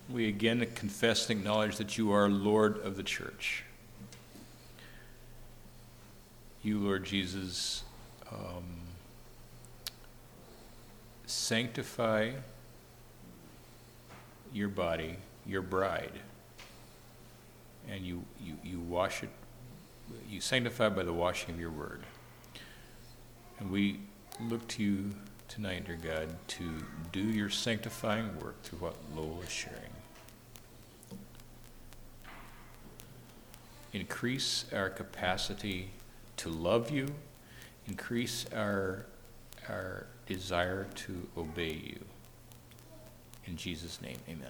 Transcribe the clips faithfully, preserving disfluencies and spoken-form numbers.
we again confess and acknowledge that you are Lord of the church. You, Lord Jesus, um, sanctify your body, your bride, and you, you, you wash it, you sanctify by the washing of your word. And we look to you tonight, dear God, to do your sanctifying work through what Lowell is sharing. Increase our capacity to love you, increase our, our desire to obey you. In Jesus' name, amen.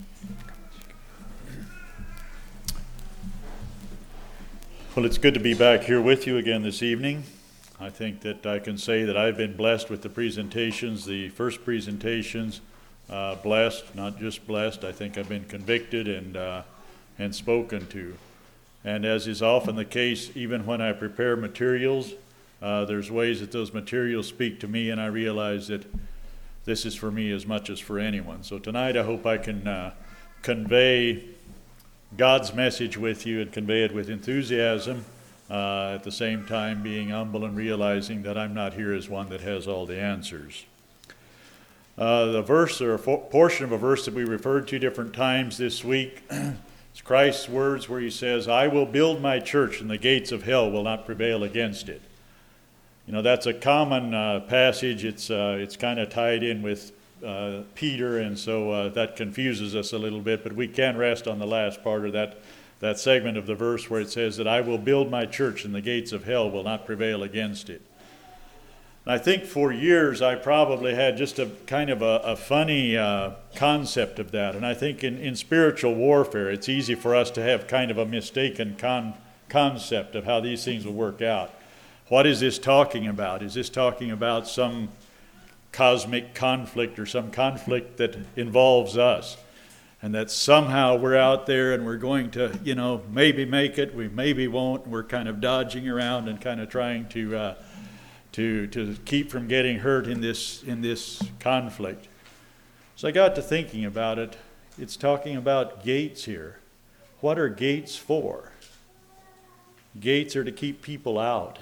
Well, it's good to be back here with you again this evening. I think that I can say that I've been blessed with the presentations, the first presentations, uh, blessed, not just blessed. I think I've been convicted and uh, and spoken to. And as is often the case, even when I prepare materials, uh, there's ways that those materials speak to me, and I realize that this is for me as much as for anyone. So tonight I hope I can uh, convey God's message with you and convey it with enthusiasm, uh, at the same time being humble and realizing that I'm not here as one that has all the answers. Uh, the verse or a fo- portion of a verse that we referred to different times this week, it's Christ's words where he says, I will build my church and the gates of hell will not prevail against it. You know, that's a common uh, passage. It's uh, it's kind of tied in with uh, Peter, and so uh, that confuses us a little bit, but we can rest on the last part of that, that segment of the verse where it says that I will build my church and the gates of hell will not prevail against it. And I think for years I probably had just a kind of a, a funny uh, concept of that, and I think in, in spiritual warfare it's easy for us to have kind of a mistaken con- concept of how these things will work out. What is this talking about? Is this talking about some cosmic conflict or some conflict that involves us? And that somehow we're out there and we're going to, you know, maybe make it, we maybe won't. We're kind of dodging around and kind of trying to uh, to to keep from getting hurt in this in this conflict. So I got to thinking about it. It's talking about gates here. What are gates for? Gates are to keep people out.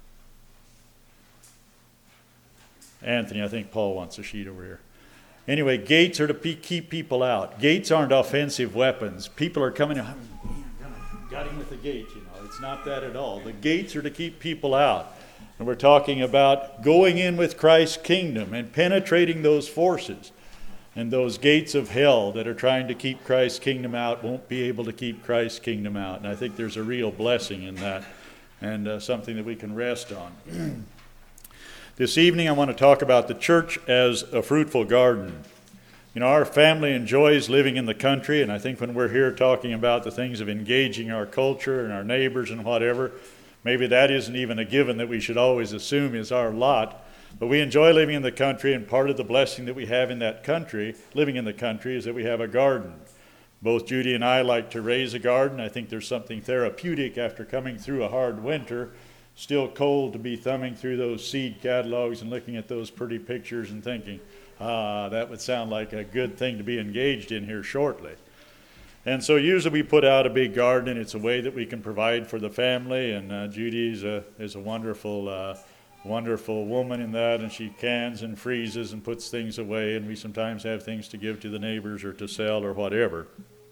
Anthony, I think Paul wants a sheet over here. Anyway, gates are to pe- keep people out. Gates aren't offensive weapons. People are coming, oh, got him with the gate, you know. It's not that at all. The gates are to keep people out. And we're talking about going in with Christ's kingdom and penetrating those forces. And those gates of hell that are trying to keep Christ's kingdom out won't be able to keep Christ's kingdom out. And I think there's a real blessing in that, and uh, something that we can rest on. This evening I want to talk about the church as a fruitful garden. You know, our family enjoys living in the country, and I think when we're here talking about the things of engaging our culture and our neighbors and whatever, maybe that isn't even a given that we should always assume is our lot. But we enjoy living in the country, and part of the blessing that we have in that country, living in the country, is that we have a garden. Both Judy and I like to raise a garden. I think there's something therapeutic after coming through a hard winter. Still cold to be thumbing through those seed catalogs and looking at those pretty pictures and thinking, ah, that would sound like a good thing to be engaged in here shortly. And so usually we put out a big garden, and it's a way that we can provide for the family. And uh, Judy is a, is a wonderful, uh, wonderful woman in that, and she cans and freezes and puts things away, and we sometimes have things to give to the neighbors or to sell or whatever.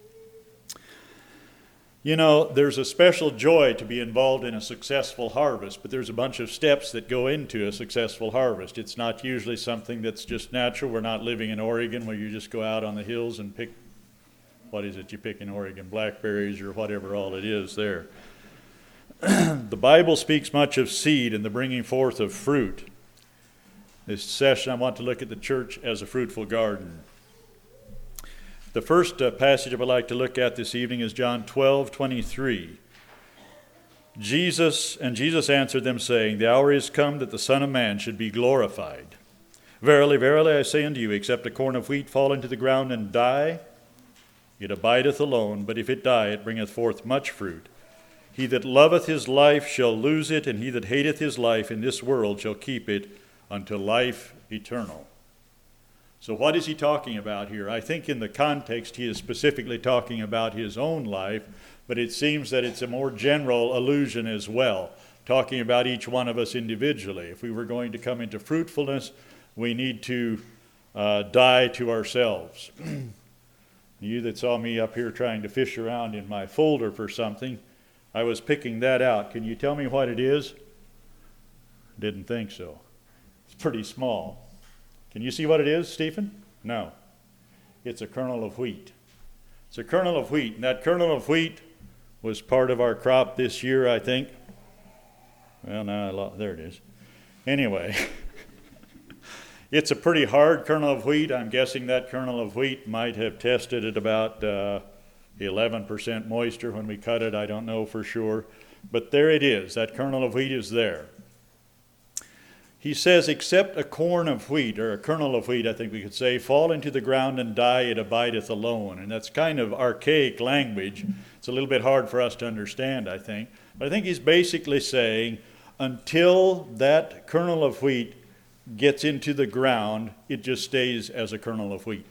You know, there's a special joy to be involved in a successful harvest, but there's a bunch of steps that go into a successful harvest. It's not usually something that's just natural. We're not living in Oregon where you just go out on the hills and pick, what is it you pick in Oregon, blackberries or whatever all it is there. The Bible speaks much of seed and the bringing forth of fruit. This session I want to look at the church as a fruitful garden. The first uh, passage I would like to look at this evening is John twelve twenty-three. Jesus, and Jesus answered them, saying, The hour is come that the Son of Man should be glorified. Verily, verily, I say unto you, except a corn of wheat fall into the ground and die, it abideth alone, but if it die, it bringeth forth much fruit. He that loveth his life shall lose it, and he that hateth his life in this world shall keep it unto life eternal. So what is he talking about here? I think in the context he is specifically talking about his own life, but it seems that it's a more general allusion as well, talking about each one of us individually. If we were going to come into fruitfulness, we need to uh, die to ourselves. You that saw me up here trying to fish around in my folder for something, I was picking that out. Can you tell me what it is? Didn't think so. It's pretty small. Can you see what it is, Stephen? No. It's a kernel of wheat. It's a kernel of wheat, and that kernel of wheat was part of our crop this year, I think. Well, now I lost, there it is. Anyway, it's a pretty hard kernel of wheat. I'm guessing that kernel of wheat might have tested at about uh, eleven percent moisture when we cut it. I don't know for sure. But there it is. That kernel of wheat is there. He says, except a corn of wheat, or a kernel of wheat, I think we could say, fall into the ground and die, it abideth alone. And that's kind of archaic language. It's a little bit hard for us to understand, I think. But I think he's basically saying, until that kernel of wheat gets into the ground, it just stays as a kernel of wheat.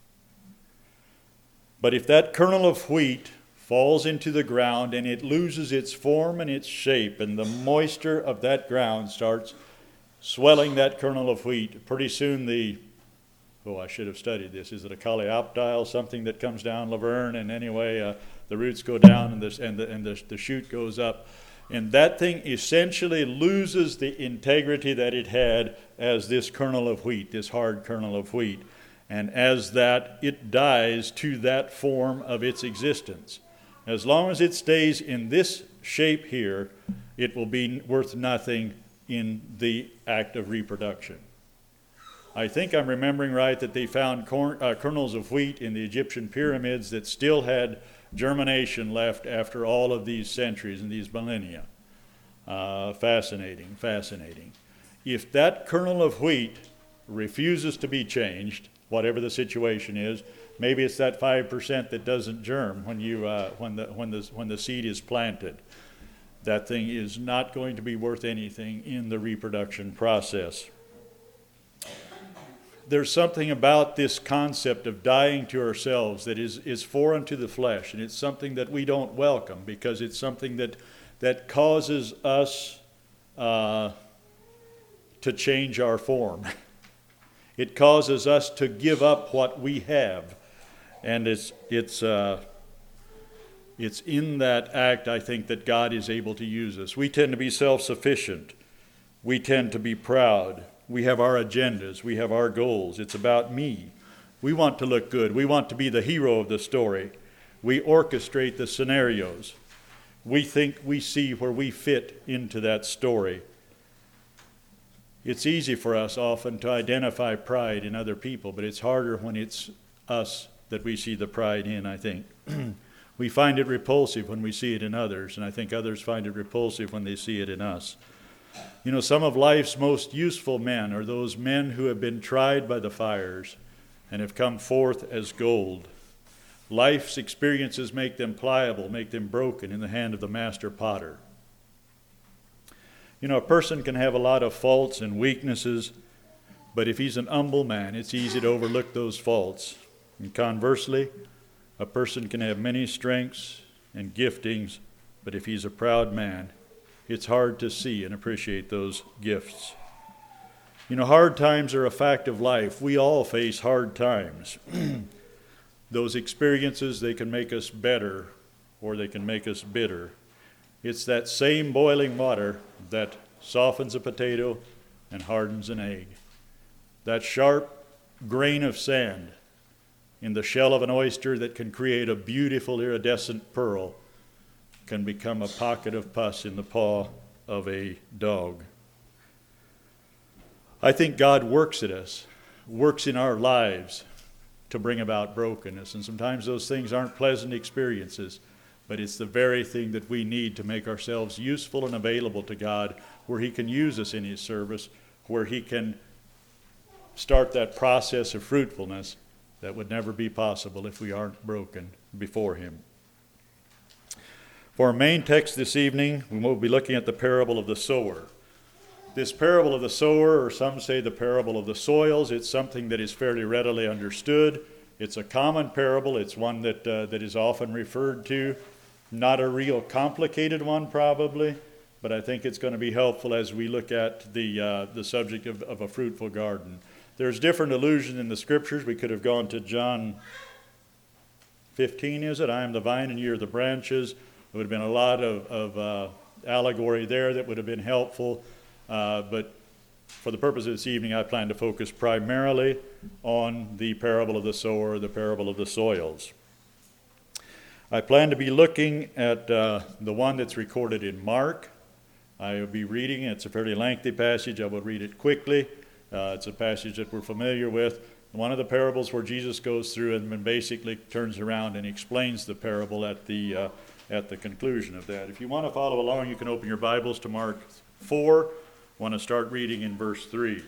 But if that kernel of wheat falls into the ground and it loses its form and its shape, and the moisture of that ground starts swelling that kernel of wheat, pretty soon the, oh, I should have studied this. Is it a coleoptile, something that comes down Laverne? And anyway, uh, the roots go down and, this, and, the, and the, the shoot goes up. And that thing essentially loses the integrity that it had as this kernel of wheat, this hard kernel of wheat. And as that, it dies to that form of its existence. As long as it stays in this shape here, it will be worth nothing in the act of reproduction. I think I'm remembering right that they found corn, uh, kernels of wheat in the Egyptian pyramids that still had germination left after all of these centuries and these millennia. Uh, fascinating, fascinating. If that kernel of wheat refuses to be changed, whatever the situation is, maybe it's that five percent that doesn't germ when you uh, when the when the when the seed is planted. That thing is not going to be worth anything in the reproduction process. There's something about this concept of dying to ourselves that is, is foreign to the flesh, and it's something that we don't welcome because it's something that, that causes us uh, to change our form. It causes us to give up what we have, and it's it's. Uh, It's in that act, I think, that God is able to use us. We tend to be self-sufficient. We tend to be proud. We have our agendas. We have our goals. It's about me. We want to look good. We want to be the hero of the story. We orchestrate the scenarios. We think we see where we fit into that story. It's easy for us often to identify pride in other people, but it's harder when it's us that we see the pride in, I think. We find it repulsive when we see it in others, and I think others find it repulsive when they see it in us. You know, some of life's most useful men are those men who have been tried by the fires and have come forth as gold. Life's experiences make them pliable, make them broken in the hand of the master potter. You know, a person can have a lot of faults and weaknesses, but if he's an humble man, it's easy to overlook those faults. And conversely, a person can have many strengths and giftings, but if he's a proud man, it's hard to see and appreciate those gifts. You know, hard times are a fact of life. We all face hard times. Those experiences, they can make us better or they can make us bitter. It's that same boiling water that softens a potato and hardens an egg. That sharp grain of sand in the shell of an oyster that can create a beautiful iridescent pearl can become a pocket of pus in the paw of a dog. I think God works at us, works in our lives to bring about brokenness. And sometimes those things aren't pleasant experiences, but it's the very thing that we need to make ourselves useful and available to God, where he can use us in his service, where he can start that process of fruitfulness that would never be possible if we aren't broken before him. For our main text this evening, we will be looking at the parable of the sower. This parable of the sower, or some say the parable of the soils, it's something that is fairly readily understood. It's a common parable. It's one that uh, that is often referred to. Not a real complicated one, probably, but I think it's going to be helpful as we look at the uh, the subject of, of a fruitful garden. There's different allusions in the Scriptures. We could have gone to John fifteen, is it? I am the vine and ye are the branches. There would have been a lot of, of uh, allegory there that would have been helpful. Uh, but for the purpose of this evening, I plan to focus primarily on the parable of the sower, the parable of the soils. I plan to be looking at uh, the one that's recorded in Mark. I will be reading, it's a fairly lengthy passage. I will read it quickly. Uh, it's a passage that we're familiar with. One of the parables where Jesus goes through and then basically turns around and explains the parable at the uh, at the conclusion of that. If you want to follow along, you can open your Bibles to Mark four. I want to start reading in verse three.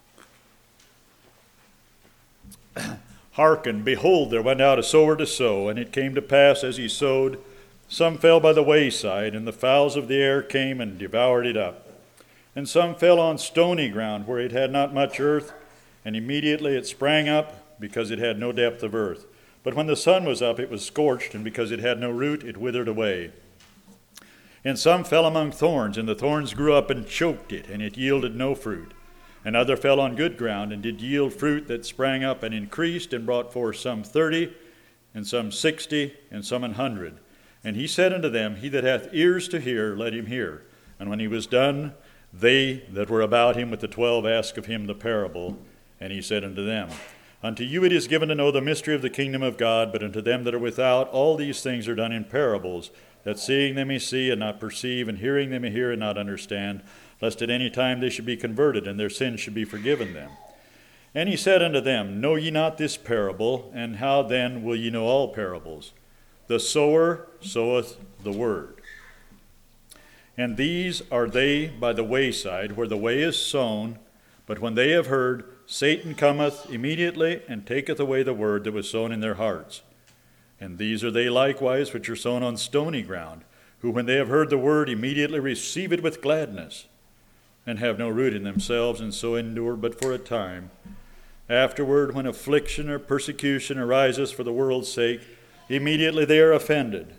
Hearken, behold, there went out a sower to sow, and it came to pass as he sowed, some fell by the wayside, and the fowls of the air came and devoured it up. And some fell on stony ground, where it had not much earth, and immediately it sprang up, because it had no depth of earth. But when the sun was up, it was scorched, and because it had no root, it withered away. And some fell among thorns, and the thorns grew up and choked it, and it yielded no fruit. And other fell on good ground, and did yield fruit that sprang up and increased, and brought forth some thirty, and some sixty, and some an hundred. And he said unto them, He that hath ears to hear, let him hear. And when he was done, they that were about him with the twelve asked of him the parable. And he said unto them, Unto you it is given to know the mystery of the kingdom of God, but unto them that are without, all these things are done in parables, that seeing they may see and not perceive, and hearing they may hear and not understand, lest at any time they should be converted, and their sins should be forgiven them. And he said unto them, Know ye not this parable? And how then will ye know all parables? The sower soweth the word. And these are they by the wayside, where the way is sown, but when they have heard, Satan cometh immediately, and taketh away the word that was sown in their hearts. And these are they likewise which are sown on stony ground, who when they have heard the word immediately receive it with gladness, and have no root in themselves, and so endure but for a time. Afterward, when affliction or persecution arises for the world's sake, immediately they are offended.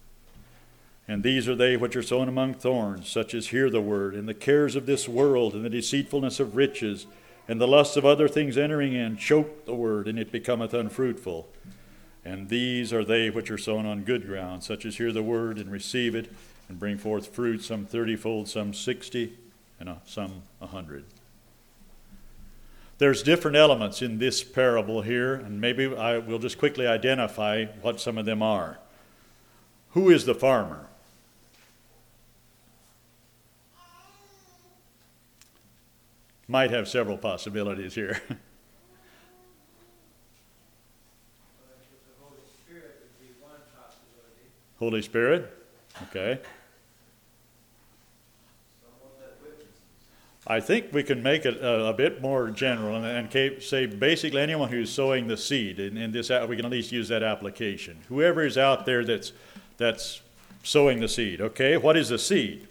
And these are they which are sown among thorns, such as hear the word, and the cares of this world, and the deceitfulness of riches, and the lusts of other things entering in, choke the word, and it becometh unfruitful. And these are they which are sown on good ground, such as hear the word, and receive it, and bring forth fruit, some thirtyfold, some sixty, and some a hundred. There's different elements in this parable here, and maybe I will just quickly identify what some of them are. Who is the farmer? Might have several possibilities here. Holy Spirit, okay. I think we can make it a, a bit more general and, and say basically anyone who's sowing the seed. In, in this, we can at least use that application. Whoever is out there that's that's sowing the seed. Okay, what is the seed?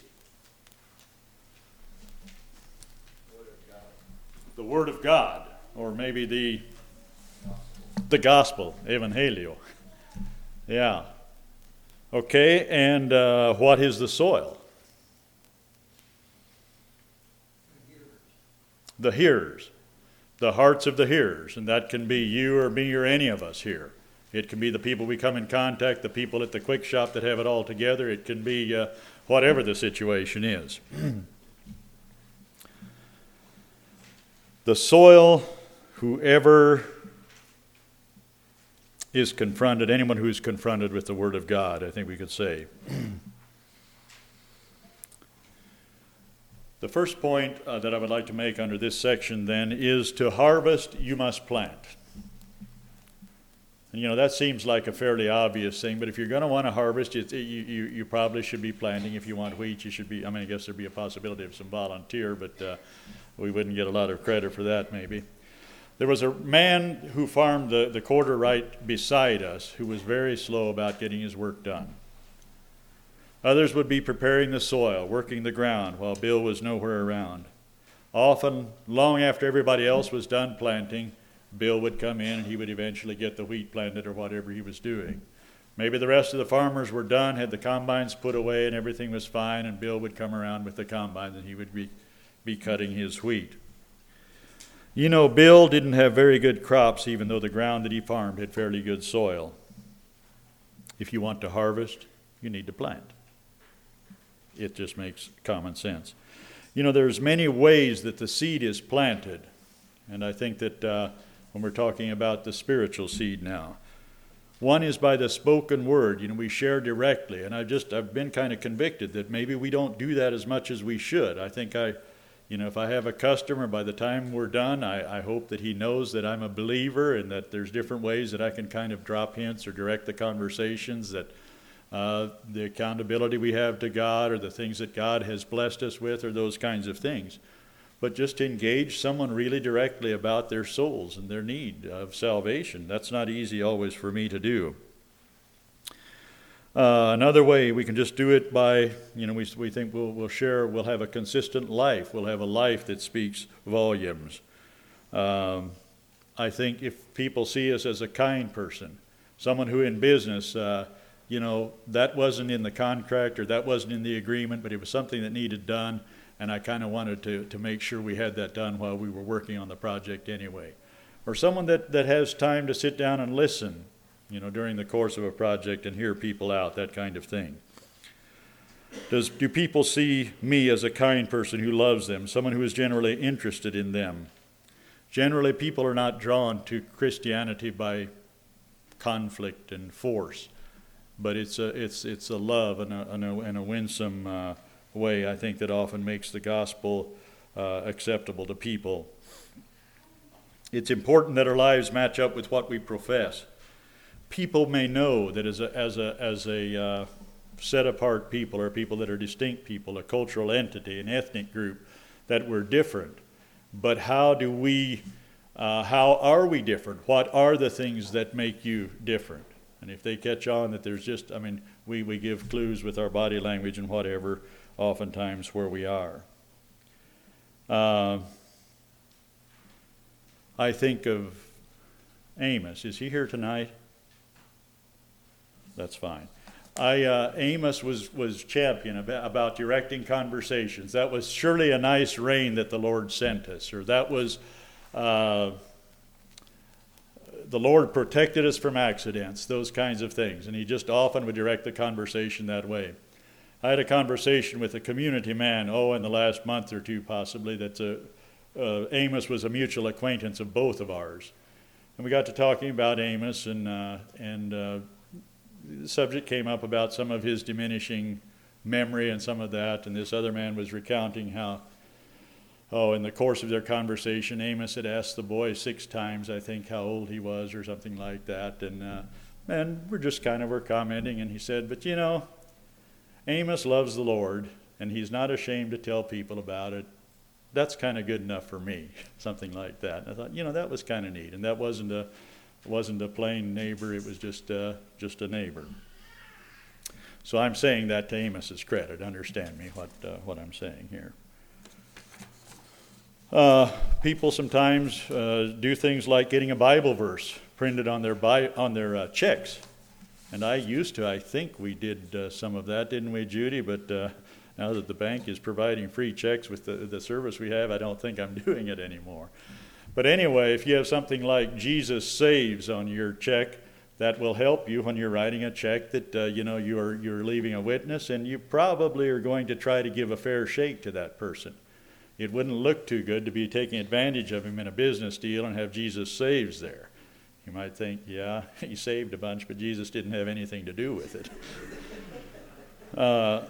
The Word of God, or maybe the the Gospel, Evangelio. Yeah. Okay, and uh, what is the soil? The hearers, the hearts of the hearers, and that can be you or me or any of us here. It can be the people we come in contact, the people at the quick shop that have it all together. It can be uh, whatever the situation is. The soil, whoever is confronted, anyone who is confronted with the Word of God, I think we could say. The first point uh, that I would like to make under this section then is to harvest, you must plant. And you know, that seems like a fairly obvious thing, but if you're going to want to harvest, it, you, you, you probably should be planting. If you want wheat, you should be, I mean, I guess there'd be a possibility of some volunteer, but uh, we wouldn't get a lot of credit for that maybe. There was a man who farmed the, the quarter right beside us who was very slow about getting his work done. Others would be preparing the soil, working the ground, while Bill was nowhere around. Often, long after everybody else was done planting, Bill would come in and he would eventually get the wheat planted or whatever he was doing. Maybe the rest of the farmers were done, had the combines put away and everything was fine, and Bill would come around with the combines and he would be, be cutting his wheat. You know, Bill didn't have very good crops, even though the ground that he farmed had fairly good soil. If you want to harvest, you need to plant. It just makes common sense. You know, there's many ways that the seed is planted, and I think that uh, when we're talking about the spiritual seed now, one is by the spoken word. You know, we share directly, and I've just I've been kind of convicted that maybe we don't do that as much as we should. I think I, you know, if I have a customer, by the time we're done, I, I hope that he knows that I'm a believer and that there's different ways that I can kind of drop hints or direct the conversations, that uh, the accountability we have to God or the things that God has blessed us with or those kinds of things. But just to engage someone really directly about their souls and their need of salvation, that's not easy always for me to do. Uh, another way, we can just do it by, you know, we, we think we'll, we'll share, we'll have a consistent life. We'll have a life that speaks volumes. Um, I think if people see us as a kind person, someone who in business, uh, you know, that wasn't in the contract or that wasn't in the agreement, but it was something that needed done, and I kind of wanted to, to make sure we had that done while we were working on the project anyway. Or someone that, that has time to sit down and listen, you know, during the course of a project and hear people out, that kind of thing. Does, do people see me as a kind person who loves them, someone who is generally interested in them? Generally, people are not drawn to Christianity by conflict and force, but it's a, it's, it's a love and a, and a, and a winsome uh, way, I think, that often makes the gospel uh, acceptable to people. It's important that our lives match up with what we profess. People may know that as a, as a, as a uh, set-apart people, or people that are distinct people, a cultural entity, an ethnic group, that we're different. But how do we, uh, how are we different? What are the things that make you different? And if they catch on that there's just, I mean, we, we give clues with our body language and whatever, oftentimes where we are. Uh, I think of Amos. Is he here tonight? That's fine. I uh, Amos was, was champion about, about directing conversations. That was surely a nice rain that the Lord sent us, or that was uh, the Lord protected us from accidents, those kinds of things. And he just often would direct the conversation that way. I had a conversation with a community man, oh, in the last month or two possibly, that's a, uh, Amos was a mutual acquaintance of both of ours. And we got to talking about Amos, and uh, and uh, the subject came up about some of his diminishing memory and some of that, and this other man was recounting how, oh, in the course of their conversation, Amos had asked the boy six times, I think, how old he was or something like that, and uh, and we're just kind of were commenting, and he said, but you know, Amos loves the Lord, and he's not ashamed to tell people about it. That's kind of good enough for me, something like that. And I thought, you know, that was kind of neat, and that wasn't a wasn't a plain neighbor, it was just uh, just a neighbor. So I'm saying that to Amos's credit. Understand me what uh, what I'm saying here. Uh, people sometimes uh, do things like getting a Bible verse printed on their bi- on their uh, checks, and I used to. I think we did uh, some of that, didn't we, Judy? But uh, now that the bank is providing free checks with the, the service we have, I don't think I'm doing it anymore. But anyway, if you have something like Jesus Saves on your check, that will help you when you're writing a check that uh, you know you're you're leaving a witness, and you probably are going to try to give a fair shake to that person. It wouldn't look too good to be taking advantage of him in a business deal and have Jesus Saves there. You might think, yeah, he saved a bunch, but Jesus didn't have anything to do with it. Uh,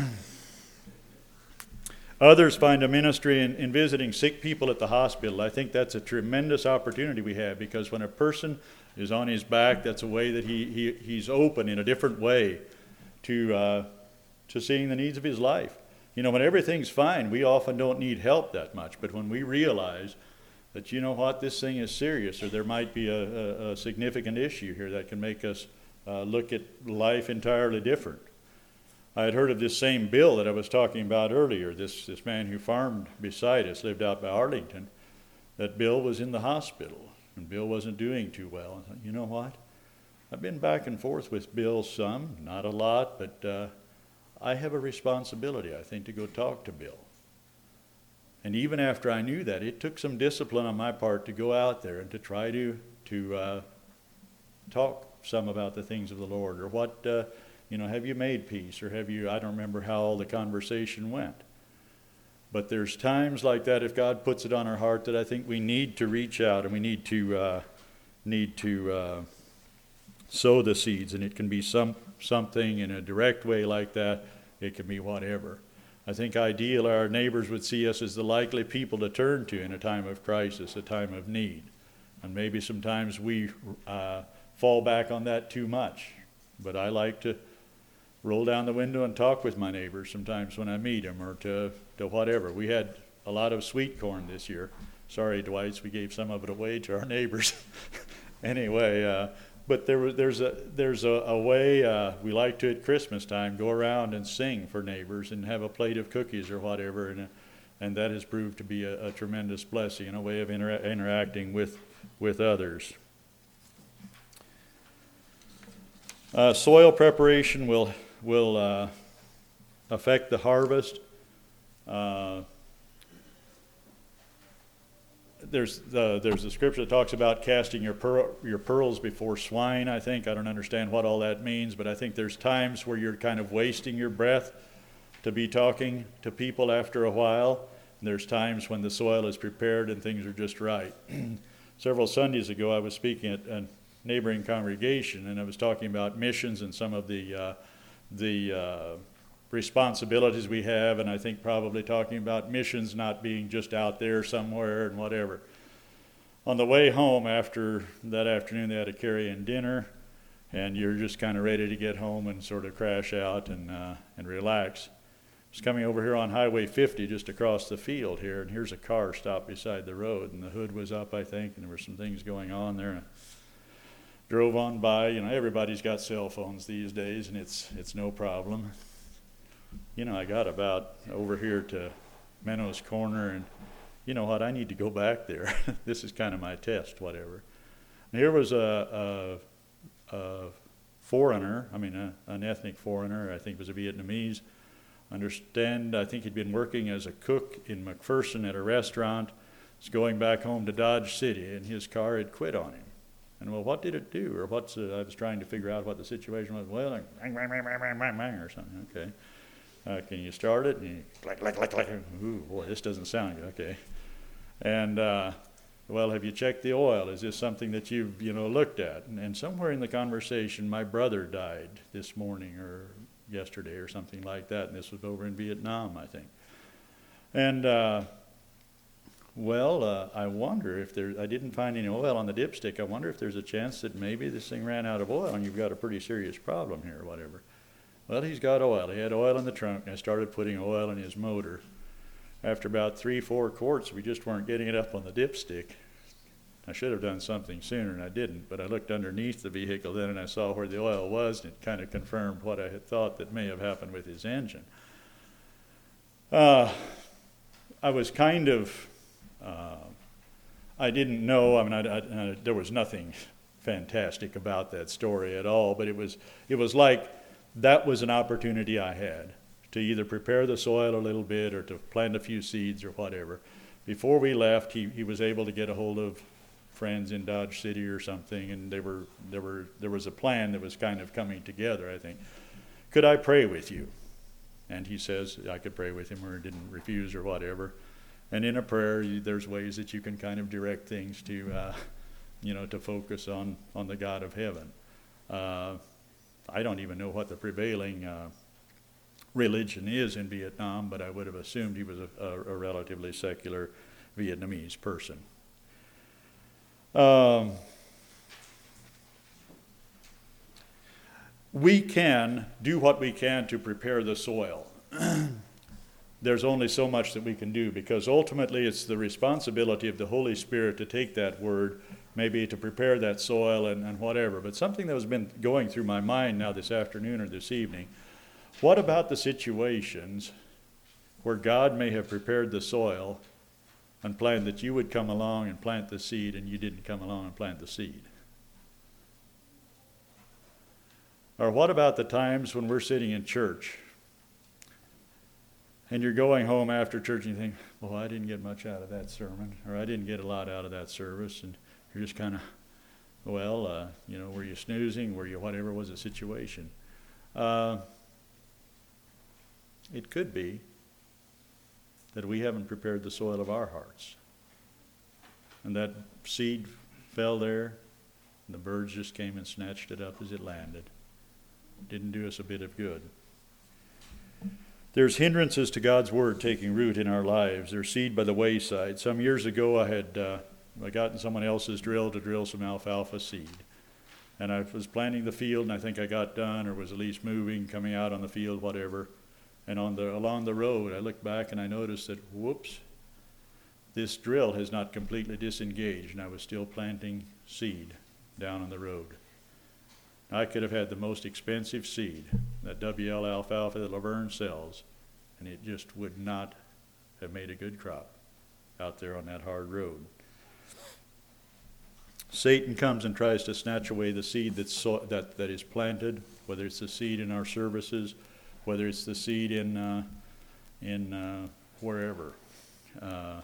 Others find a ministry in, in visiting sick people at the hospital. I think that's a tremendous opportunity we have, because when a person is on his back, that's a way that he, he he's open in a different way to uh, to seeing the needs of his life. You know, when everything's fine, we often don't need help that much. But when we realize that, you know what, this thing is serious, or there might be a, a, a significant issue here that can make us uh, look at life entirely different. I had heard of this same Bill that I was talking about earlier, this, this man who farmed beside us, lived out by Arlington, that Bill was in the hospital, and Bill wasn't doing too well. I thought, you know what? I've been back and forth with Bill some, not a lot, but uh, I have a responsibility, I think, to go talk to Bill. And even after I knew that, it took some discipline on my part to go out there and to try to, to uh, talk some about the things of the Lord, or what, uh, you know, have you made peace, or have you, I don't remember how all the conversation went. But there's times like that, if God puts it on our heart, that I think we need to reach out, and we need to, uh, need to uh, sow the seeds, and it can be some something in a direct way like that. It can be whatever. I think ideal our neighbors would see us as the likely people to turn to in a time of crisis, a time of need. And maybe sometimes we uh, fall back on that too much. But I like to roll down the window and talk with my neighbors sometimes when I meet them, or to, to whatever. We had a lot of sweet corn this year. Sorry, Dwight, we gave some of it away to our neighbors. Anyway, uh, but there was there's a there's a, a way uh, we like to at Christmas time go around and sing for neighbors and have a plate of cookies or whatever, and and that has proved to be a, a tremendous blessing and a way of inter- interacting with with others. Uh, soil preparation will will uh, affect the harvest. Uh, There's the, there's a scripture that talks about casting your pearl, your pearls before swine, I think. I don't understand what all that means, but I think there's times where you're kind of wasting your breath to be talking to people after a while. And there's times when the soil is prepared and things are just right. Several Sundays ago, I was speaking at a neighboring congregation, and I was talking about missions and some of the uh, the uh, responsibilities we have, and I think probably talking about missions not being just out there somewhere and whatever. On the way home after that afternoon, they had a carry-in dinner, and you're just kind of ready to get home and sort of crash out and uh, and relax. I was coming over here on Highway fifty just across the field here, and here's a car stopped beside the road, and the hood was up, I think, and there were some things going on there. And I drove on by. You know, everybody's got cell phones these days, and it's it's no problem. You know, I got about over here to Menno's Corner, and you know what, I need to go back there. This is kind of my test, whatever. And here was a, a, a foreigner, I mean a, an ethnic foreigner, I think it was a Vietnamese. Understand, I think he'd been working as a cook in McPherson at a restaurant. He's going back home to Dodge City, and his car had quit on him. And well, what did it do? Or what's the, I was trying to figure out what the situation was. Well, like, or something, okay. Uh, can you start it? And you, click, click, click, click. Ooh, boy, this doesn't sound good. Okay. And, uh, well, have you checked the oil? Is this something that you've, you know, looked at? And, and somewhere in the conversation, my brother died this morning or yesterday or something like that. And this was over in Vietnam, I think. And, uh, well, uh, I wonder if there, I didn't find any oil on the dipstick. I wonder if there's a chance that maybe this thing ran out of oil and you've got a pretty serious problem here or whatever. Well, he's got oil. He had oil in the trunk, and I started putting oil in his motor. After about three, four quarts, we just weren't getting it up on the dipstick. I should have done something sooner, and I didn't, but I looked underneath the vehicle then, and I saw where the oil was, and it kind of confirmed what I had thought that may have happened with his engine. Uh, I was kind of, uh, I didn't know, I mean, I, I, I, there was nothing fantastic about that story at all, but it was, it was like, that was an opportunity I had to either prepare the soil a little bit or to plant a few seeds or whatever. Before we left, he, he was able to get a hold of friends in Dodge City or something, and they were, there were there was a plan that was kind of coming together, I think. Could I pray with you? And he says I could pray with him, or didn't refuse or whatever. And in a prayer, you, there's ways that you can kind of direct things to, uh, you know, to focus on, on the God of heaven. Uh, I don't even know what the prevailing uh, religion is in Vietnam, but I would have assumed he was a, a, a relatively secular Vietnamese person. Um, we can do what we can to prepare the soil. There's only so much that we can do, because ultimately it's the responsibility of the Holy Spirit to take that word, maybe to prepare that soil and, and whatever. But something that has been going through my mind now this afternoon or this evening What about the situations where God may have prepared the soil and planned that you would come along and plant the seed, and you didn't come along and plant the seed? Or what about the times when we're sitting in church and you're going home after church and you think, well, I didn't get much out of that sermon, or I didn't get a lot out of that service, and you're just kind of, well, uh, you know, were you snoozing? Were you whatever was the situation? Uh, it could be that we haven't prepared the soil of our hearts. And that seed fell there, and the birds just came and snatched it up as it landed. Didn't do us a bit of good. There's hindrances to God's word taking root in our lives. There's seed by the wayside. Some years ago I had uh, I gotten someone else's drill to drill some alfalfa seed. And I was planting the field, and I think I got done, or was at least moving, coming out on the field, whatever. And on the along the road, I looked back and I noticed that, whoops, this drill has not completely disengaged, and I was still planting seed down on the road. I could have had the most expensive seed, that W L alfalfa that Laverne sells, and it just would not have made a good crop out there on that hard road. Satan comes and tries to snatch away the seed that's so, that, that is planted, whether it's the seed in our services, whether it's the seed in, uh, in uh, wherever. Uh,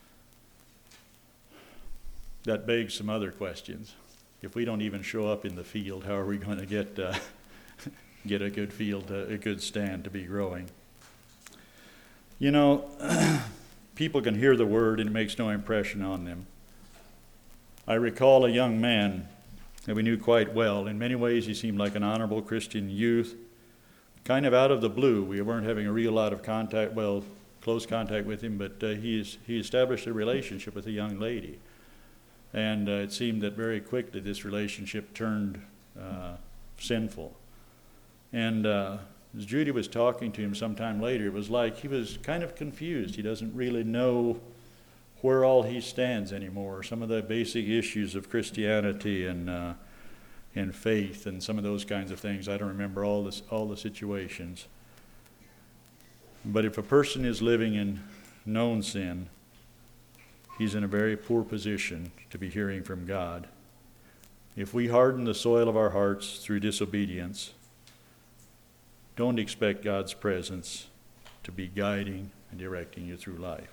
that begs some other questions. If we don't even show up in the field, how are we going to get uh, get a good field, uh, a good stand to be growing? You know, people can hear the word and it makes no impression on them. I recall a young man that we knew quite well. In many ways, he seemed like an honorable Christian youth. Kind of out of the blue, we weren't having a real lot of contact, well, close contact with him, but uh, he, is, he established a relationship with a young lady. And uh, it seemed that very quickly this relationship turned uh, sinful. And uh, as Judy was talking to him sometime later, it was like he was kind of confused. He doesn't really know where all he stands anymore. Some of the basic issues of Christianity and uh, and faith and some of those kinds of things. I don't remember all this, all the situations. But if a person is living in known sin, he's in a very poor position to be hearing from God. If we harden the soil of our hearts through disobedience, don't expect God's presence to be guiding and directing you through life.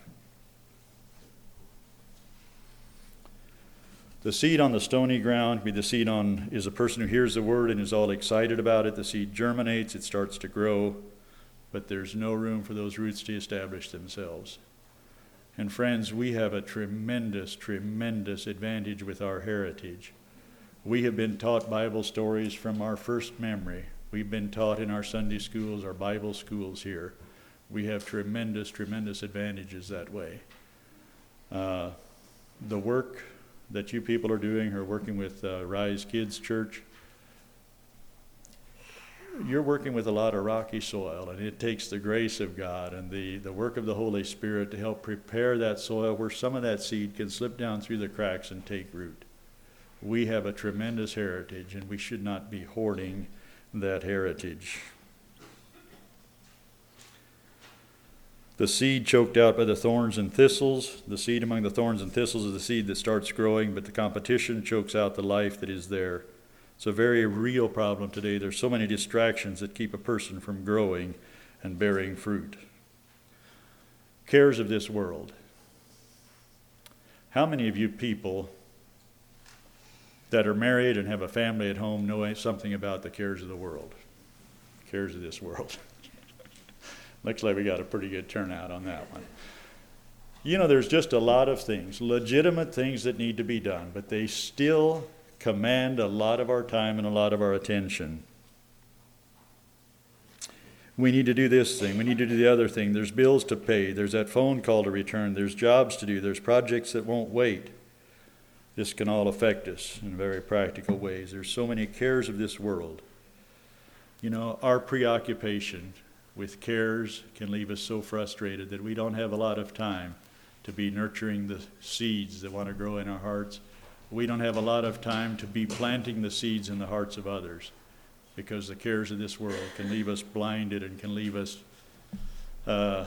The seed on the stony ground, be the seed on, is a person who hears the word and is all excited about it. The seed germinates, it starts to grow, but there's no room for those roots to establish themselves. And friends, we have a tremendous, tremendous advantage with our heritage. We have been taught Bible stories from our first memory. We've been taught in our Sunday schools, our Bible schools here. We have tremendous, tremendous advantages that way. Uh, the work that you people are doing, or working with uh, Rise Kids Church, you're working with a lot of rocky soil, and it takes the grace of God and the, the work of the Holy Spirit to help prepare that soil where some of that seed can slip down through the cracks and take root. We have a tremendous heritage, and we should not be hoarding that heritage. The seed choked out by the thorns and thistles. The seed among the thorns and thistles is the seed that starts growing, but the competition chokes out the life that is there. It's a very real problem today. There's so many distractions that keep a person from growing and bearing fruit. Cares of this world. How many of you people that are married and have a family at home know something about the cares of the world? Cares of this world. Looks like we got a pretty good turnout on that one. You know, there's just a lot of things, legitimate things that need to be done, but they still command a lot of our time and a lot of our attention. We need to do this thing. We need to do the other thing. There's bills to pay. There's that phone call to return. There's jobs to do. There's projects that won't wait. This can all affect us in very practical ways. There's so many cares of this world. You know, our preoccupation with cares can leave us so frustrated that we don't have a lot of time to be nurturing the seeds that want to grow in our hearts. We don't have a lot of time to be planting the seeds in the hearts of others. because the cares of this world can leave us blinded and can leave us uh,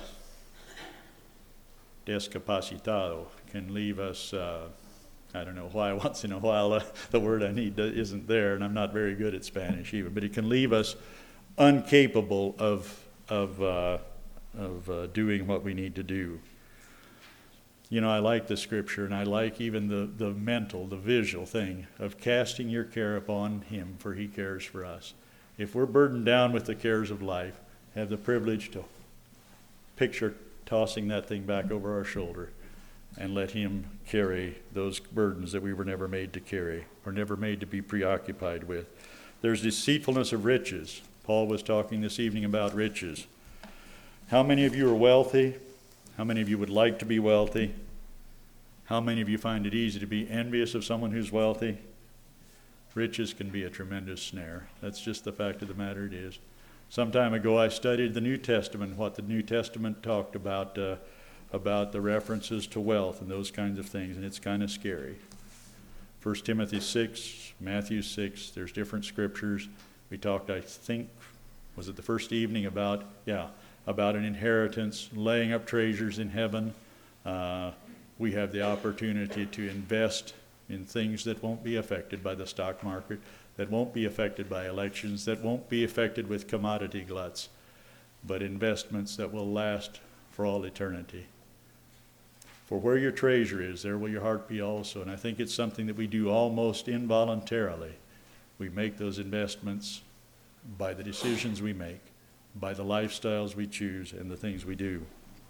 discapacitado, can leave us, uh, I don't know why once in a while uh, the word I need isn't there, and I'm not very good at Spanish even, but it can leave us incapable of, of, uh, of uh, doing what we need to do. You know, I like the scripture, and I like even the, the mental, the visual thing of casting your care upon him, for he cares for us. If we're burdened down with the cares of life, have the privilege to picture tossing that thing back over our shoulder and let him carry those burdens that we were never made to carry or never made to be preoccupied with. There's deceitfulness of riches. Paul was talking this evening about riches. How many of you are wealthy? How many of you would like to be wealthy? How many of you find it easy to be envious of someone who's wealthy? Riches can be a tremendous snare. That's just the fact of the matter it is. Some time ago I studied the New Testament, what the New Testament talked about, uh, about the references to wealth and those kinds of things, and it's kind of scary. First Timothy six, Matthew six, there's different scriptures. We talked, I think, was it the first evening about, yeah, about an inheritance, laying up treasures in heaven. Uh, we have the opportunity to invest in things that won't be affected by the stock market, that won't be affected by elections, that won't be affected with commodity gluts, but investments that will last for all eternity. For where your treasure is, there will your heart be also. And I think it's something that we do almost involuntarily. We make those investments by the decisions we make, by the lifestyles we choose, and the things we do.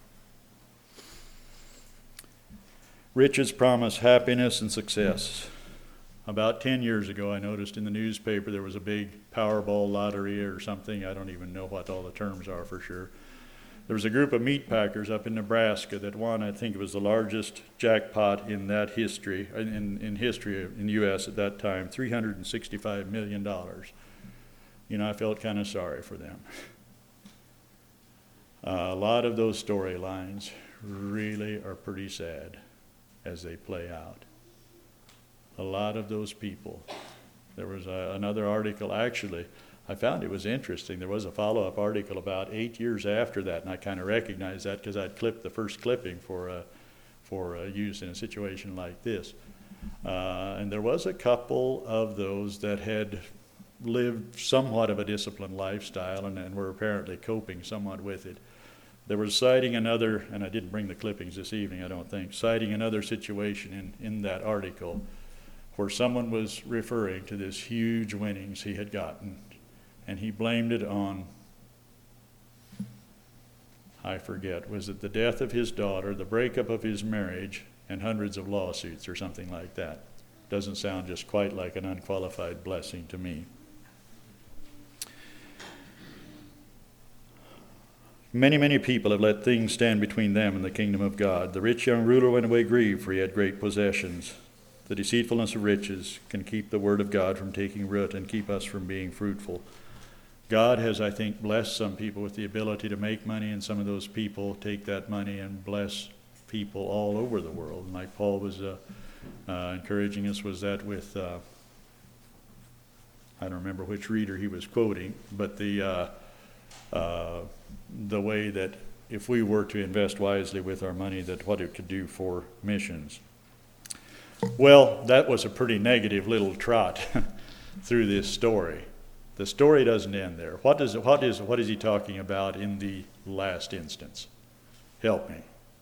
Riches promise happiness and success. About ten years ago, I noticed in the newspaper there was a big Powerball lottery or something. I don't even know what all the terms are for sure. There was a group of meat packers up in Nebraska that won, I think it was the largest jackpot in that history, in, in history in the U S at that time, three hundred sixty-five million dollars. You know, I felt kind of sorry for them. Uh, a lot of those storylines really are pretty sad as they play out. A lot of those people. There was a, another article, actually, I found it was interesting. There was a follow-up article about eight years after that, and I kind of recognized that because I'd clipped the first clipping for, uh, for uh, use in a situation like this. Uh, and there was a couple of those that had lived somewhat of a disciplined lifestyle and, and were apparently coping somewhat with it. There was citing another, and I didn't bring the clippings this evening, I don't think, citing another situation in, in that article where someone was referring to this huge winnings he had gotten, and he blamed it on, I forget, was it the death of his daughter, the breakup of his marriage, and hundreds of lawsuits or something like that. Doesn't sound just quite like an unqualified blessing to me. Many, many people have let things stand between them and the kingdom of God. The rich young ruler went away grieved, for he had great possessions. The deceitfulness of riches can keep the word of God from taking root and keep us from being fruitful. God has, I think, blessed some people with the ability to make money, and some of those people take that money and bless people all over the world. And like Paul was uh, uh, encouraging us, was that with, uh, I don't remember which reader he was quoting, but the uh, uh, the way that if we were to invest wisely with our money, that what it could do for missions. Well, that was a pretty negative little trot through this story. The story doesn't end there. What does what is what is he talking about in the last instance? Help me.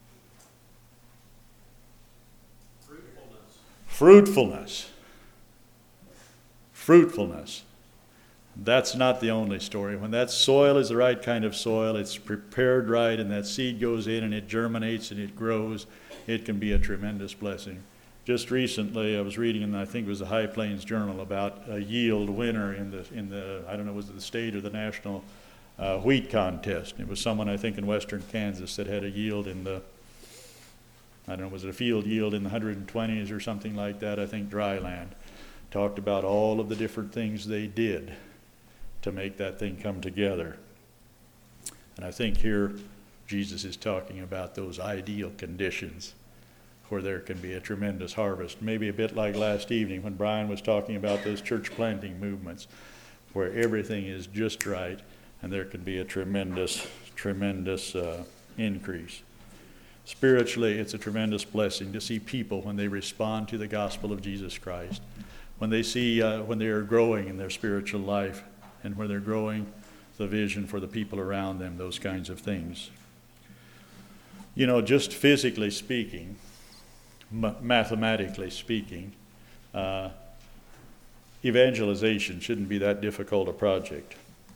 Fruitfulness. Fruitfulness. Fruitfulness. That's not the only story. When that soil is the right kind of soil, it's prepared right, and that seed goes in and it germinates and it grows, it can be a tremendous blessing. Just recently, I was reading in, I think it was the High Plains Journal, about a yield winner in the, in the I don't know, was it the state or the national uh, wheat contest. It was someone, I think, in western Kansas that had a yield in the, I don't know, was it a field yield in the one hundred twenties or something like that, I think, dry land. Talked about all of the different things they did to make that thing come together. And I think here Jesus is talking about those ideal conditions where there can be a tremendous harvest. Maybe a bit like last evening when Brian was talking about those church planting movements, where everything is just right, and there can be a tremendous, tremendous uh, increase. Spiritually, it's a tremendous blessing to see people when they respond to the gospel of Jesus Christ, when they see, uh, when they are growing in their spiritual life, and when they're growing the vision for the people around them, those kinds of things. You know, just physically speaking, ma- mathematically speaking, uh, evangelization shouldn't be that difficult a project.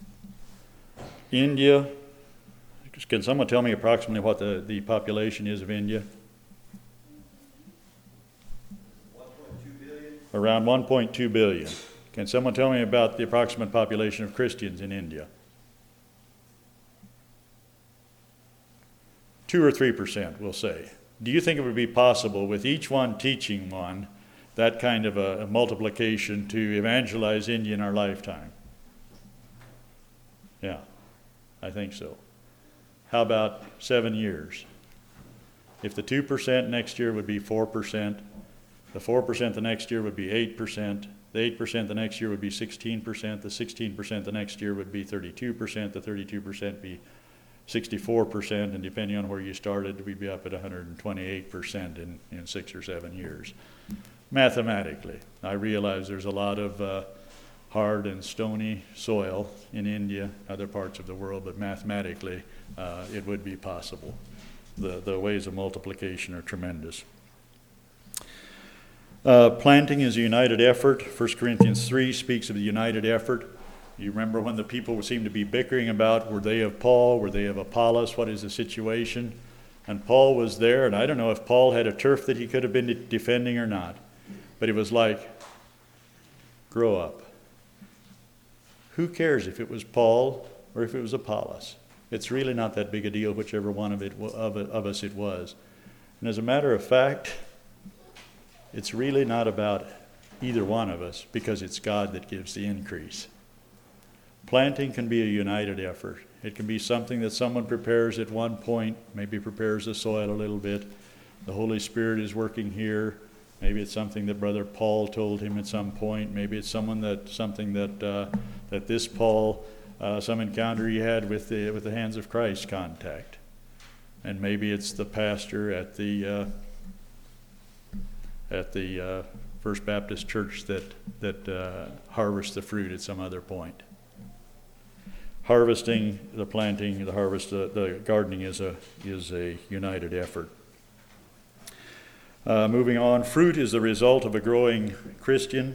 India, can someone tell me approximately what the, the population is of India? one point two billion. Around one point two billion. Can someone tell me about the approximate population of Christians in India? Two or three percent, we'll say. Do you think it would be possible, with each one teaching one, that kind of a, a multiplication to evangelize India in our lifetime? Yeah, I think so. How about seven years? If the two percent next year would be four percent, the four percent the next year would be eight percent, the eight percent the next year would be sixteen percent, the sixteen percent the next year would be thirty-two percent, the thirty-two percent be sixty-four percent, and depending on where you started, we'd be up at one hundred twenty-eight percent in, in six or seven years. Mathematically, I realize there's a lot of uh, hard and stony soil in India, other parts of the world, but mathematically, uh, it would be possible. The, the ways of multiplication are tremendous. Uh, planting is a united effort. First Corinthians three speaks of the united effort. You remember when the people seemed to be bickering about, were they of Paul, were they of Apollos, what is the situation? And Paul was there, and I don't know if Paul had a turf that he could have been defending or not, but it was like, grow up. Who cares if it was Paul or if it was Apollos? It's really not that big a deal, whichever one of, it, of, it, of us it was. And as a matter of fact, it's really not about either one of us, because it's God that gives the increase. Planting can be a united effort. It can be something that someone prepares at one point, maybe prepares the soil a little bit. The Holy Spirit is working here. Maybe it's something that Brother Paul told him at some point. Maybe it's someone that something that uh, that this Paul, uh, some encounter he had with the with the Hands of Christ contact. And maybe it's the pastor at the uh, at the uh, First Baptist Church that that uh, harvests the fruit at some other point. Harvesting, the planting, the harvest, the, the gardening is a is a united effort. Uh, moving on, fruit is the result of a growing Christian.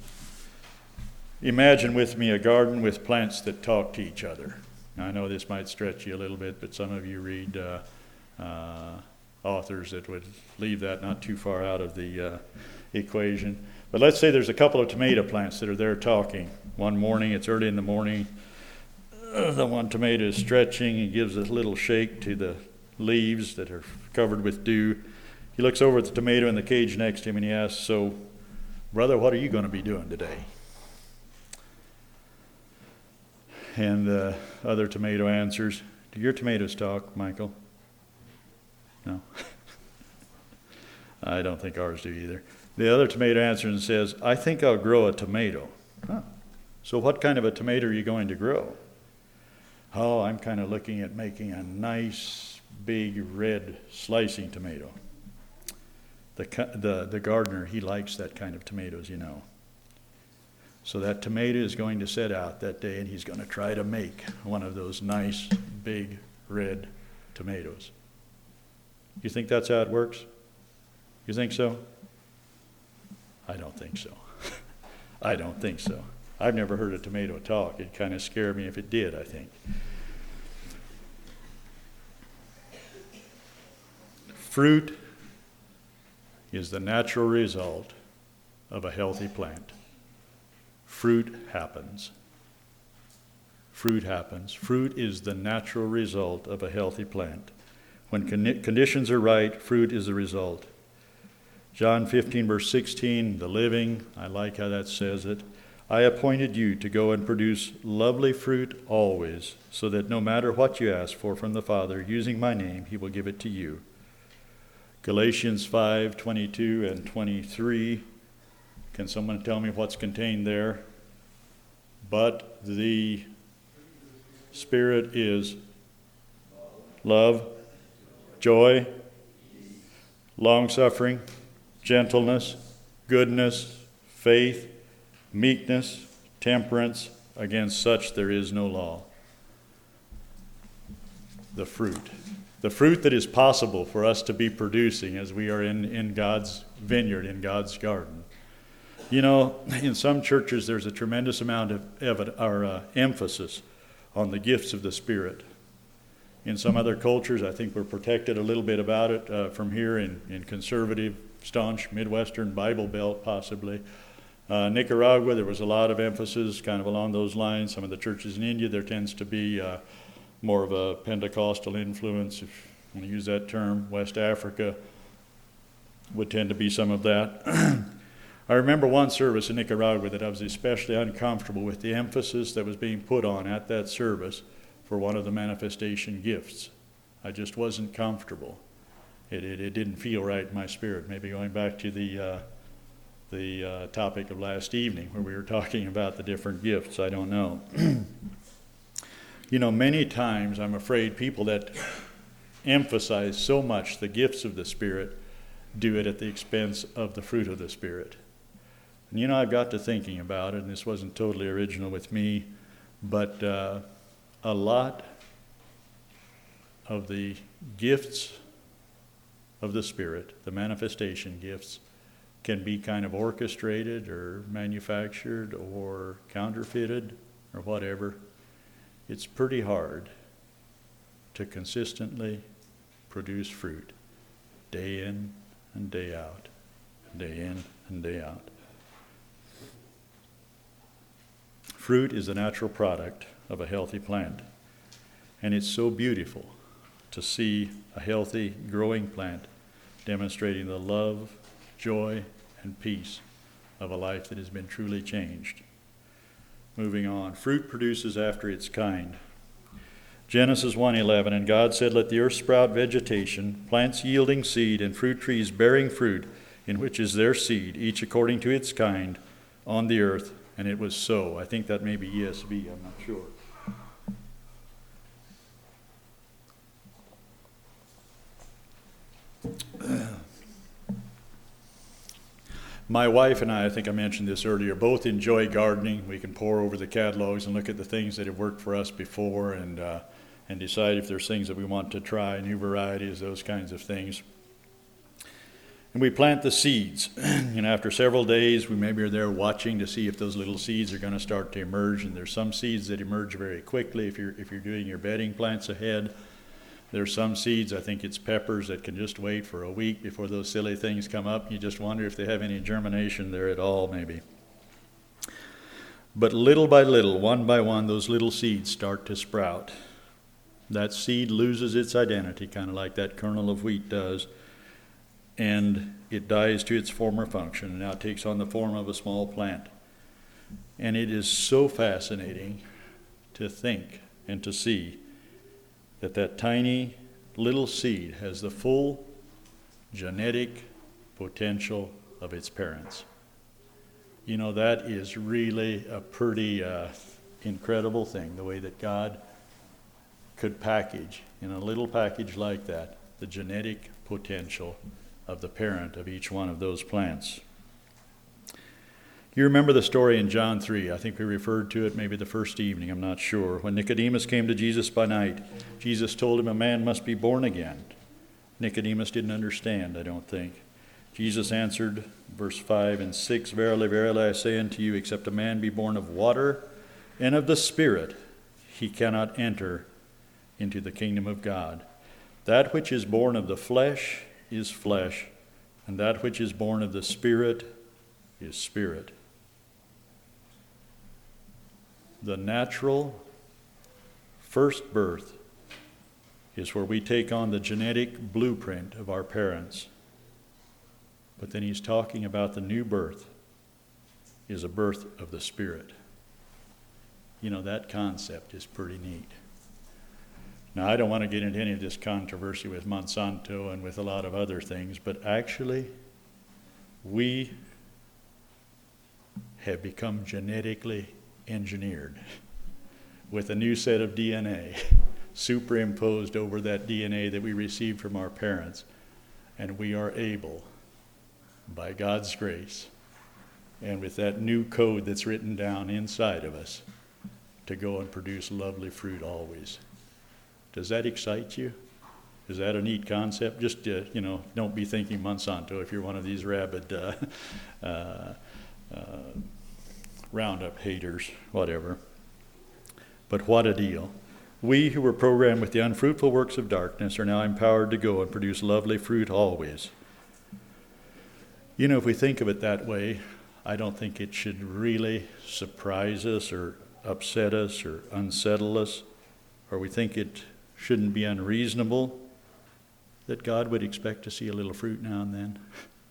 Imagine with me a garden with plants that talk to each other. Now, I know this might stretch you a little bit, but some of you read uh, uh, authors that would leave that not too far out of the uh, equation. But let's say there's a couple of tomato plants that are there talking. One morning, it's early in the morning, the one tomato is stretching and gives a little shake to the leaves that are covered with dew. He looks over at the tomato in the cage next to him and he asks, "So, brother, what are you going to be doing today?" And the other tomato answers, "Do your tomatoes talk, Michael?" No. I don't think ours do either. The other tomato answers and says, "I think I'll grow a tomato." Huh. So what kind of a tomato are you going to grow? "Oh, I'm kind of looking at making a nice, big, red slicing tomato." The, the, the gardener, he likes that kind of tomatoes, you know. So that tomato is going to set out that day, and he's going to try to make one of those nice, big, red tomatoes. You think that's how it works? You think so? I don't think so. I don't think so. I've never heard a tomato talk. It'd kind of scare me if it did, I think. Fruit is the natural result of a healthy plant. Fruit happens. Fruit happens. Fruit is the natural result of a healthy plant. When con- conditions are right, fruit is the result. John fifteen, verse sixteen, the living, I like how that says it. "I appointed you to go and produce lovely fruit always, so that no matter what you ask for from the Father, using my name, he will give it to you." Galatians five, twenty-two and twenty-three. Can someone tell me what's contained there? but the Spirit is love, joy, long-suffering, gentleness, goodness, faith, meekness, temperance. Against such there is no law. The fruit. The fruit that is possible for us to be producing as we are in, in God's vineyard, in God's garden. You know, in some churches there's a tremendous amount of evid- or, uh, emphasis on the gifts of the Spirit. In some other cultures, I think we're protected a little bit about it uh, from here in, in conservative, staunch, Midwestern Bible Belt possibly. Uh, Nicaragua, there was a lot of emphasis kind of along those lines. Some of the churches in India, there tends to be uh, more of a Pentecostal influence, if you want to use that term. West Africa would tend to be some of that. I remember one service in Nicaragua that I was especially uncomfortable with the emphasis that was being put on at that service for one of the manifestation gifts. I just wasn't comfortable. It, it, it didn't feel right in my spirit. Maybe going back to the uh, the uh, topic of last evening where we were talking about the different gifts. I don't know. You know, many times I'm afraid people that emphasize so much the gifts of the Spirit do it at the expense of the fruit of the Spirit. And you know, I've got to thinking about it, and this wasn't totally original with me, but uh, a lot of the gifts of the Spirit, the manifestation gifts, can be kind of orchestrated or manufactured or counterfeited or whatever. It's pretty hard to consistently produce fruit day in and day out, day in and day out. Fruit is the natural product of a healthy plant, and it's so beautiful to see a healthy, growing plant demonstrating the love, joy, and peace of a life that has been truly changed. Moving on, fruit produces after its kind. Genesis one eleven, and God said, let the earth sprout vegetation, plants yielding seed, and fruit trees bearing fruit, in which is their seed, each according to its kind, on the earth. And it was so. I think that may be E S V, I'm not sure. My wife and I, I think I mentioned this earlier, both enjoy gardening. We can pore over the catalogs and look at the things that have worked for us before and uh, and decide if there's things that we want to try, new varieties, those kinds of things. And we plant the seeds. And after several days, we maybe are there watching to see if those little seeds are going to start to emerge. And there's some seeds that emerge very quickly if you're if you're doing your bedding plants ahead. There's some seeds, I think it's peppers, that can just wait for a week before those silly things come up. You just wonder if they have any germination there at all, maybe. But little by little, one by one, those little seeds start to sprout. That seed loses its identity, kind of like that kernel of wheat does, and it dies to its former function, and now takes on the form of a small plant. And it is so fascinating to think and to see that that tiny little seed has the full genetic potential of its parents. You know, that is really a pretty uh, incredible thing, the way that God could package, in a little package like that, the genetic potential of the parent of each one of those plants. You remember the story in John three. I think we referred to it maybe the first evening, I'm not sure. When Nicodemus came to Jesus by night, Jesus told him a man must be born again. Nicodemus didn't understand, I don't think. Jesus answered, verse five and six, verily, verily, I say unto you, except a man be born of water and of the Spirit, he cannot enter into the kingdom of God. That which is born of the flesh is flesh, and that which is born of the Spirit is spirit. The natural first birth is where we take on the genetic blueprint of our parents. But then he's talking about the new birth is a birth of the Spirit. You know, that concept is pretty neat. Now, I don't want to get into any of this controversy with Monsanto and with a lot of other things, but actually, we have become genetically engineered with a new set of D N A superimposed over that D N A that we received from our parents. And we are able, by God's grace, and with that new code that's written down inside of us, to go and produce lovely fruit always. Does that excite you? Is that a neat concept? Just, uh, you know, don't be thinking Monsanto if you're one of these rabid uh, uh, uh, Roundup haters, whatever. But what a deal. We who were programmed with the unfruitful works of darkness are now empowered to go and produce lovely fruit always. You know, if we think of it that way, I don't think it should really surprise us or upset us or unsettle us, or we think it shouldn't be unreasonable that God would expect to see a little fruit now and then.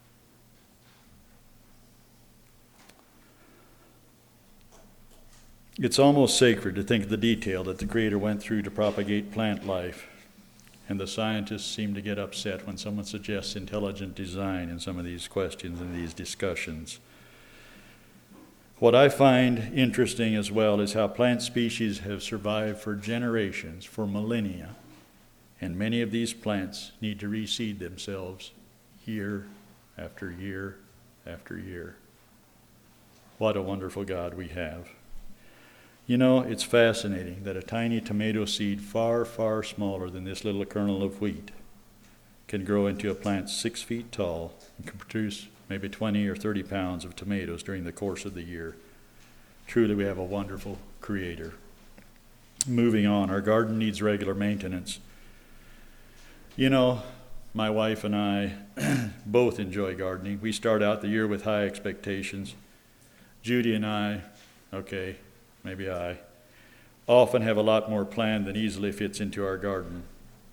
It's almost sacred to think of the detail that the Creator went through to propagate plant life, and the scientists seem to get upset when someone suggests intelligent design in some of these questions and these discussions. What I find interesting as well is how plant species have survived for generations, for millennia, and many of these plants need to reseed themselves year after year after year. What a wonderful God we have. You know, it's fascinating that a tiny tomato seed far, far smaller than this little kernel of wheat can grow into a plant six feet tall and can produce maybe twenty or thirty pounds of tomatoes during the course of the year. Truly, we have a wonderful Creator. Moving on, our garden needs regular maintenance. You know, my wife and I both enjoy gardening. We start out the year with high expectations. Judy and I, okay, maybe I, often have a lot more planned than easily fits into our garden.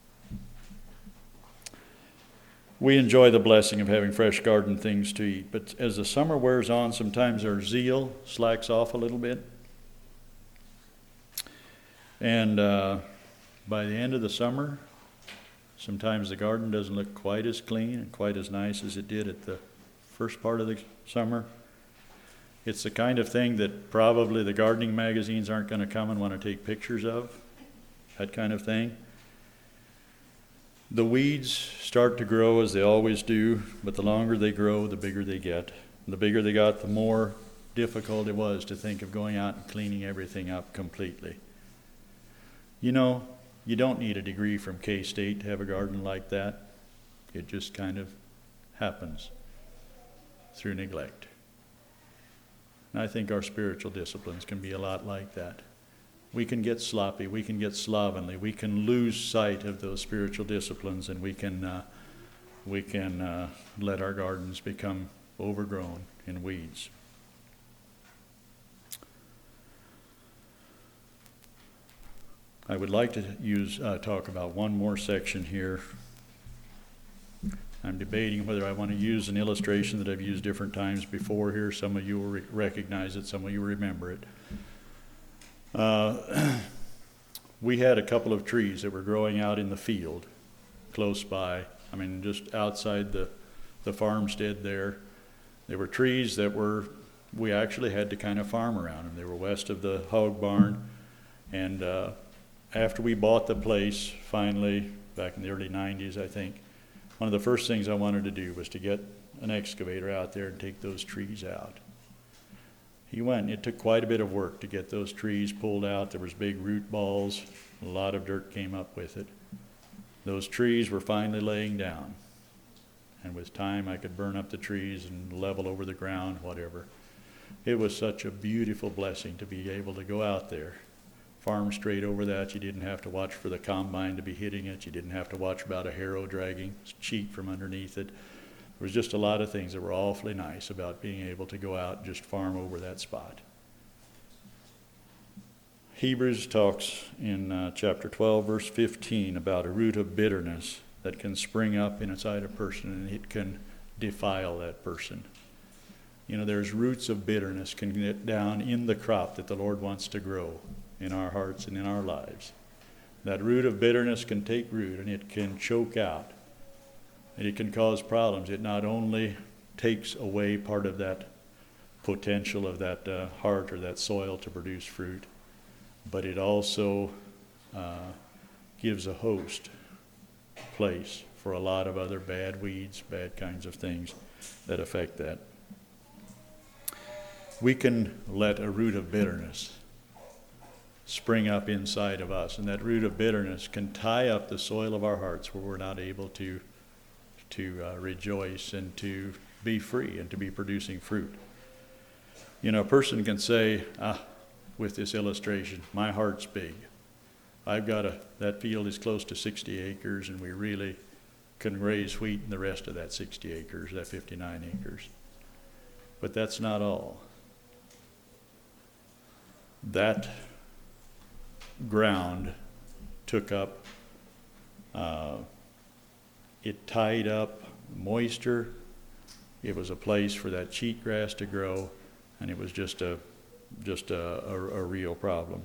We enjoy the blessing of having fresh garden things to eat, but as the summer wears on, sometimes our zeal slacks off a little bit. And uh, by the end of the summer, sometimes the garden doesn't look quite as clean and quite as nice as it did at the first part of the summer. It's the kind of thing that probably the gardening magazines aren't going to come and want to take pictures of, that kind of thing. The weeds start to grow as they always do, but the longer they grow, the bigger they get. The bigger they got, the more difficult it was to think of going out and cleaning everything up completely. You know, you don't need a degree from K-State to have a garden like that. It just kind of happens through neglect. And I think our spiritual disciplines can be a lot like that. We can get sloppy, we can get slovenly, we can lose sight of those spiritual disciplines, and we can uh, we can uh, let our gardens become overgrown in weeds. I would like to use uh, talk about one more section here. I'm debating whether I want to use an illustration that I've used different times before here. Some of you will re- recognize it, some of you remember it. Uh, we had a couple of trees that were growing out in the field close by. I mean, just outside the, the farmstead there. They were trees that were, we actually had to kind of farm around them. They were west of the hog barn. And uh, after we bought the place, finally, back in the early nineties, I think, one of the first things I wanted to do was to get an excavator out there and take those trees out. He went, it took quite a bit of work to get those trees pulled out. There was big root balls, a lot of dirt came up with it. Those trees were finally laying down. And with time I could burn up the trees and level over the ground, whatever. It was such a beautiful blessing to be able to go out there, farm straight over that. You didn't have to watch for the combine to be hitting it. You didn't have to watch about a harrow dragging sheep from underneath it. There was just a lot of things that were awfully nice about being able to go out and just farm over that spot. Hebrews talks in uh, chapter twelve, verse fifteen, about a root of bitterness that can spring up inside a person, and it can defile that person. You know, there's roots of bitterness can get down in the crop that the Lord wants to grow in our hearts and in our lives. That root of bitterness can take root, and it can choke out. And it can cause problems. It not only takes away part of that potential of that uh, heart or that soil to produce fruit, but it also uh, gives a host place for a lot of other bad weeds, bad kinds of things that affect that. We can let a root of bitterness spring up inside of us, and that root of bitterness can tie up the soil of our hearts where we're not able to to uh, rejoice and to be free and to be producing fruit. You know, a person can say, ah, with this illustration, my heart's big. I've got a, that field is close to sixty acres, and we really can raise wheat in the rest of that sixty acres, that fifty-nine acres. But that's not all. That ground took up, uh, it tied up moisture. It was a place for that cheatgrass to grow, and it was just a just a, a, a real problem.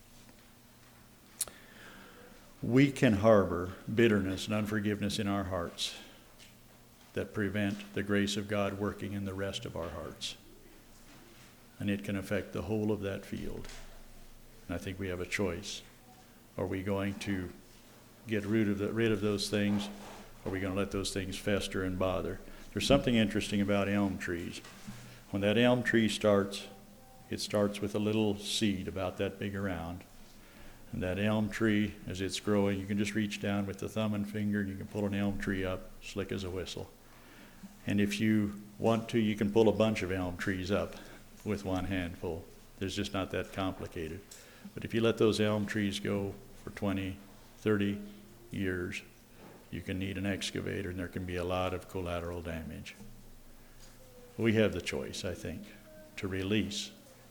We can harbor bitterness and unforgiveness in our hearts that prevent the grace of God working in the rest of our hearts. And it can affect the whole of that field. And I think we have a choice. Are we going to get rid of, the, rid of those things? Or are we going to let those things fester and bother? There's something interesting about elm trees. When that elm tree starts, it starts with a little seed about that big around. And that elm tree, as it's growing, you can just reach down with the thumb and finger and you can pull an elm tree up, slick as a whistle. And if you want to, you can pull a bunch of elm trees up with one handful. There's just not that complicated. But if you let those elm trees go for twenty, thirty years, you can need an excavator and there can be a lot of collateral damage. We have the choice, I think, to release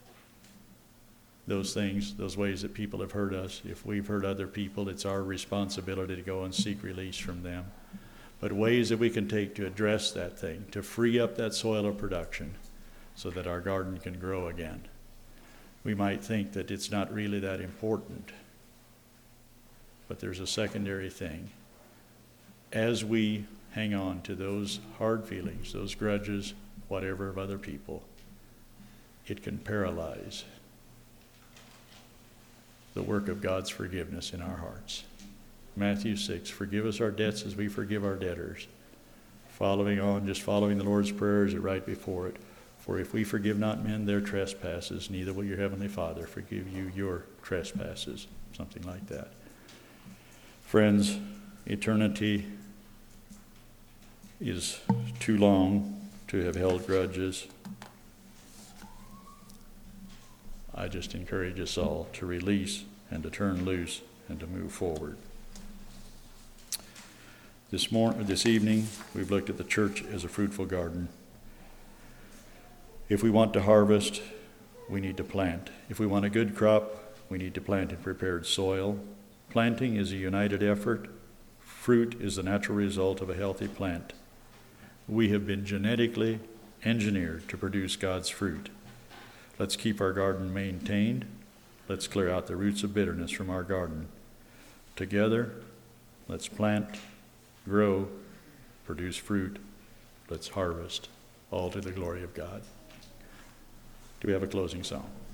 those things, those ways that people have hurt us. If we've hurt other people, it's our responsibility to go and seek release from them. But ways that we can take to address that thing, to free up that soil of production so that our garden can grow again. We might think that it's not really that important, but there's a secondary thing. As we hang on to those hard feelings, those grudges, whatever of other people, it can paralyze the work of God's forgiveness in our hearts. Matthew six, forgive us our debts as we forgive our debtors. Following on, just following the Lord's Prayer is right before it. For if we forgive not men their trespasses, neither will your heavenly Father forgive you your trespasses. Something like that. Friends, eternity is too long to have held grudges. I just encourage us all to release and to turn loose and to move forward. This morning, this evening, we've looked at the church as a fruitful garden. If we want to harvest, we need to plant. If we want a good crop, we need to plant in prepared soil. Planting is a united effort. Fruit is the natural result of a healthy plant. We have been genetically engineered to produce God's fruit. Let's keep our garden maintained. Let's clear out the roots of bitterness from our garden. Together, let's plant, grow, produce fruit. Let's harvest, all to the glory of God. Do we have a closing song?